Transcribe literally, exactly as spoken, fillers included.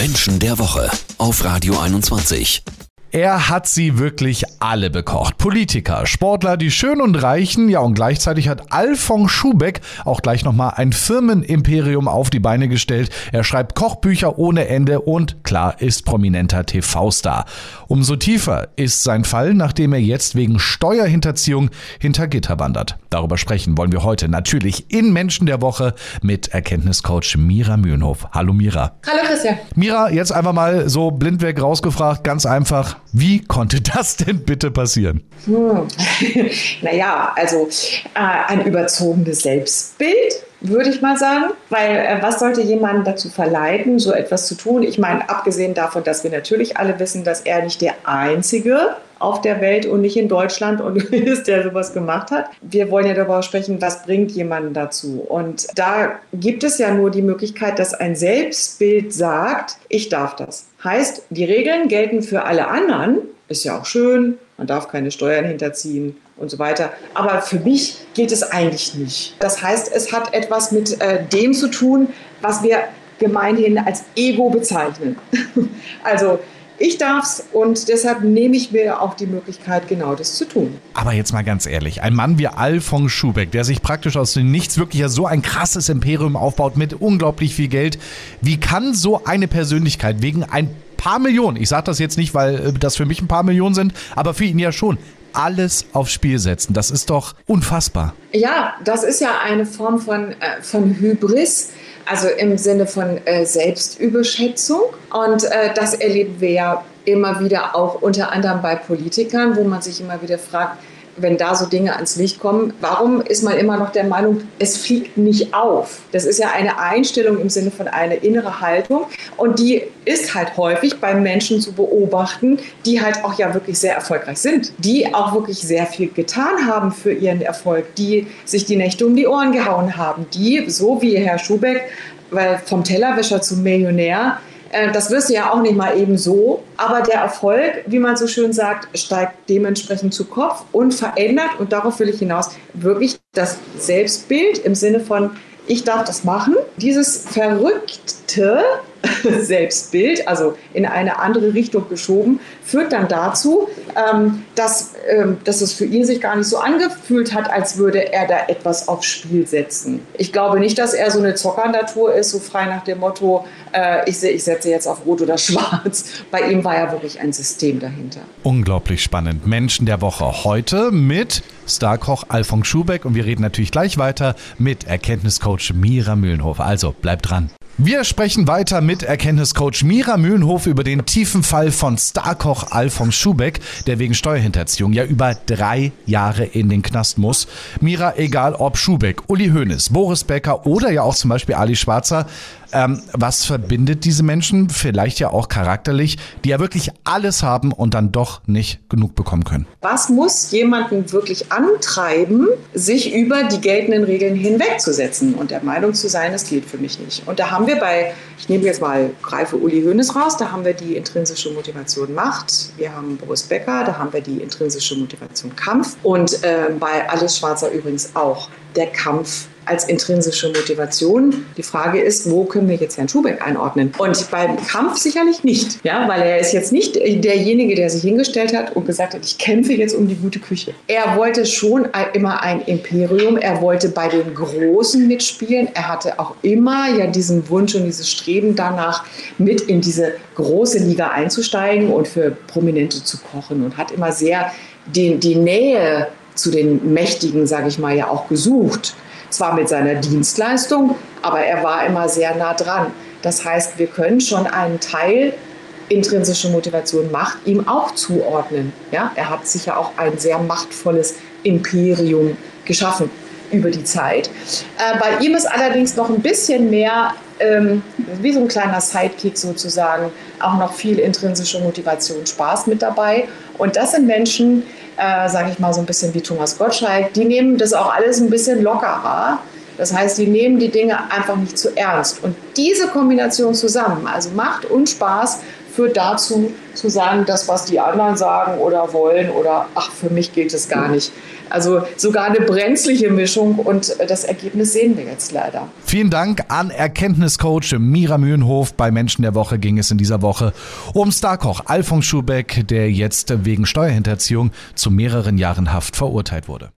Menschen der Woche auf Radio einundzwanzig. Er hat sie wirklich alle bekocht. Politiker, Sportler, die Schönen und Reichen, ja und gleichzeitig hat Alfons Schubeck auch gleich nochmal ein Firmenimperium auf die Beine gestellt. Er schreibt Kochbücher ohne Ende und klar ist prominenter T V-Star. Umso tiefer ist sein Fall, nachdem er jetzt wegen Steuerhinterziehung hinter Gitter wandert. Darüber sprechen wollen wir heute natürlich in Menschen der Woche mit Erkenntniscoach Mira Mühlenhof. Hallo Mira. Hallo Christian. Mira, jetzt einfach mal so blindweg rausgefragt, ganz einfach. Wie konnte das denn bitte passieren? Hm. Naja, also äh, ein überzogenes Selbstbild, würde ich mal sagen. Weil äh, was sollte jemanden dazu verleiten, so etwas zu tun? Ich meine, abgesehen davon, dass wir natürlich alle wissen, dass er nicht der Einzige auf der Welt und nicht in Deutschland und ist, der sowas gemacht hat. Wir wollen ja darüber sprechen, was bringt jemanden dazu. Und da gibt es ja nur die Möglichkeit, dass ein Selbstbild sagt, ich darf das. Heißt, die Regeln gelten für alle anderen, ist ja auch schön, man darf keine Steuern hinterziehen und so weiter. Aber für mich gilt es eigentlich nicht. Das heißt, es hat etwas mit äh, dem zu tun, was wir gemeinhin als Ego bezeichnen. Also ich darf's und deshalb nehme ich mir auch die Möglichkeit, genau das zu tun. Aber jetzt mal ganz ehrlich, ein Mann wie Alfons Schubeck, der sich praktisch aus dem Nichts wirklich ja so ein krasses Imperium aufbaut mit unglaublich viel Geld. Wie kann so eine Persönlichkeit wegen ein paar Millionen, ich sage das jetzt nicht, weil das für mich ein paar Millionen sind, aber für ihn ja schon, alles aufs Spiel setzen? Das ist doch unfassbar. Ja, das ist ja eine Form von, äh, von Hybris. Also im Sinne von äh, Selbstüberschätzung. Und äh, das erleben wir ja immer wieder auch unter anderem bei Politikern, wo man sich immer wieder fragt, wenn da so Dinge ans Licht kommen, warum ist man immer noch der Meinung, es fliegt nicht auf? Das ist ja eine Einstellung im Sinne von einer innere Haltung. Und die ist halt häufig bei Menschen zu beobachten, die halt auch ja wirklich sehr erfolgreich sind, die auch wirklich sehr viel getan haben für ihren Erfolg, die sich die Nächte um die Ohren gehauen haben, die, so wie Herr Schubeck, weil vom Tellerwäscher zum Millionär, das wirst du ja auch nicht mal eben so, aber der Erfolg, wie man so schön sagt, steigt dementsprechend zu Kopf und verändert, und darauf will ich hinaus, wirklich das Selbstbild im Sinne von, ich darf das machen. Dieses verrückte Selbstbild, also in eine andere Richtung geschoben, führt dann dazu, ähm, dass, ähm, dass es für ihn sich gar nicht so angefühlt hat, als würde er da etwas aufs Spiel setzen. Ich glaube nicht, dass er so eine Zockernatur ist, so frei nach dem Motto, äh, ich, ich setze jetzt auf Rot oder Schwarz. Bei ihm war ja wirklich ein System dahinter. Unglaublich spannend. Menschen der Woche heute mit Starkoch Alfons Schubeck und wir reden natürlich gleich weiter mit Erkenntniscoach Mira Mühlenhof. Also bleibt dran. Wir sprechen weiter mit Erkenntniscoach Mira Mühlenhof über den tiefen Fall von Starkoch Alfons Schubeck, der wegen Steuerhinterziehung ja über drei Jahre in den Knast muss. Mira, egal ob Schubeck, Uli Hoeneß, Boris Becker oder ja auch zum Beispiel Ali Schwarzer, ähm, was verbindet diese Menschen, vielleicht ja auch charakterlich, die ja wirklich alles haben und dann doch nicht genug bekommen können? Was muss jemanden wirklich antreiben, sich über die geltenden Regeln hinwegzusetzen und der Meinung zu sein, es geht für mich nicht? Und da haben wir bei, ich nehme jetzt mal, greife Uli Hoeneß raus, da haben wir die intrinsische Motivation Macht, wir haben Boris Becker, da haben wir die intrinsische Motivation Kampf und äh, bei Alice Schwarzer übrigens auch der Kampf als intrinsische Motivation. Die Frage ist, wo können wir jetzt Herrn Schubeck einordnen? Und beim Kampf sicherlich nicht, ja, weil er ist jetzt nicht derjenige, der sich hingestellt hat und gesagt hat, ich kämpfe jetzt um die gute Küche. Er wollte schon immer ein Imperium, er wollte bei den Großen mitspielen, er hatte auch immer ja diesen Wunsch und dieses Streben danach, mit in diese große Liga einzusteigen und für Prominente zu kochen und hat immer sehr die, die Nähe zu den Mächtigen, sage ich mal, ja auch gesucht. Zwar mit seiner Dienstleistung, aber er war immer sehr nah dran. Das heißt, wir können schon einen Teil intrinsische Motivation Macht ihm auch zuordnen. Ja? Er hat sich ja auch ein sehr machtvolles Imperium geschaffen über die Zeit. Äh, bei ihm ist allerdings noch ein bisschen mehr, ähm, wie so ein kleiner Sidekick sozusagen, auch noch viel intrinsische Motivation, Spaß mit dabei. Und das sind Menschen, Äh, sage ich mal so ein bisschen wie Thomas Gottschalk, die nehmen das auch alles ein bisschen lockerer. Das heißt, die nehmen die Dinge einfach nicht zu ernst. Und diese Kombination zusammen, also Macht und Spaß, führt dazu, zu sagen, das, was die anderen sagen oder wollen oder ach, für mich gilt es gar nicht. Also sogar eine brenzliche Mischung und das Ergebnis sehen wir jetzt leider. Vielen Dank an Erkenntniscoach Mira Mühlenhof. Bei Menschen der Woche ging es in dieser Woche um Starkoch Alfons Schubeck, der jetzt wegen Steuerhinterziehung zu mehreren Jahren Haft verurteilt wurde.